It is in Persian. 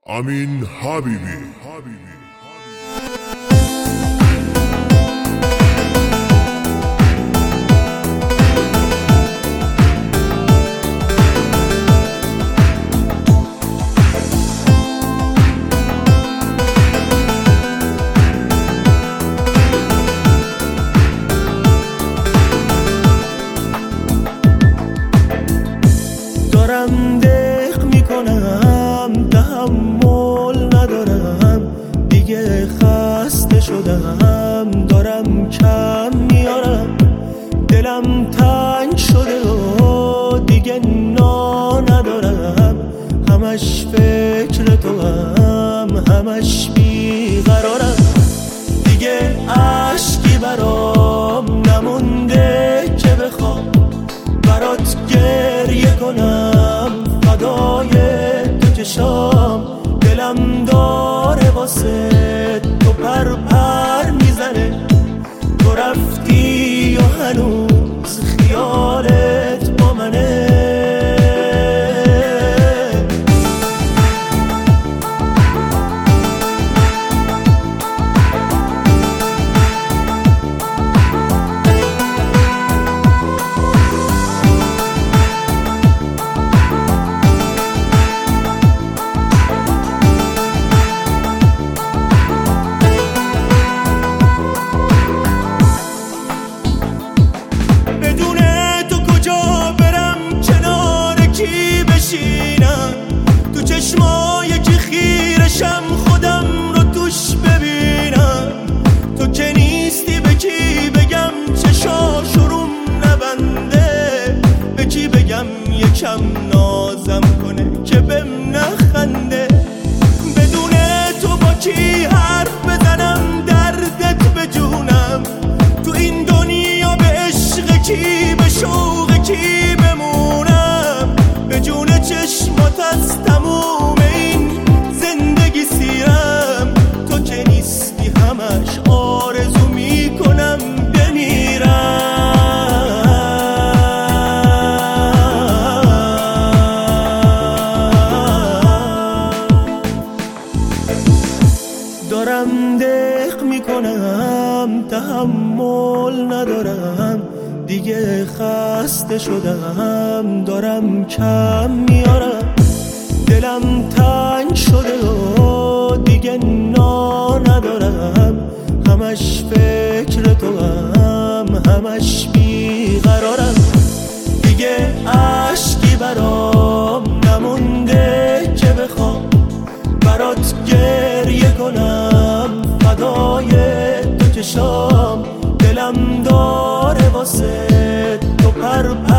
امین حبیبی. دارم دق میکنم، تحمل ندارم دیگه، خسته شدم، دارم کم میارم، دلم تنگ شده و دیگه ندارم، همش فکر تو همش بیقرارم، دیگه عشقی برام نمونده که بخوام برات گریه کنم، فدای تو چشام، دلم داره واسه تو پر میزنه، تو رفتی و هنوز خیالت با منه. تو چشمای که خیرشم خودم رو توش ببینم، تو که نیستی به کی بگم چشاشروم نبنده، به کی بگم یکم نازم کنه که بهم نخنده، بدون تو با کی حرف بزنم دردت به جونم، تو این دنیا به عشق کی به شوق کی بمونم، به جون چشمات از تموم این زندگی سیرم، تو که نیستی همش آرزو میکنم بمیرم. دارم دق میکنم، تحمل ندارم دیگه، خسته شدم، دارم کم میارم، دلم تنگ شده و دیگه ندارم، همش فکر تو همش بیقرارم، دیگه عشقی برام نمونده که بخوام برات گریه کنم، فدای تو چشام، دلم داره واسه تو پر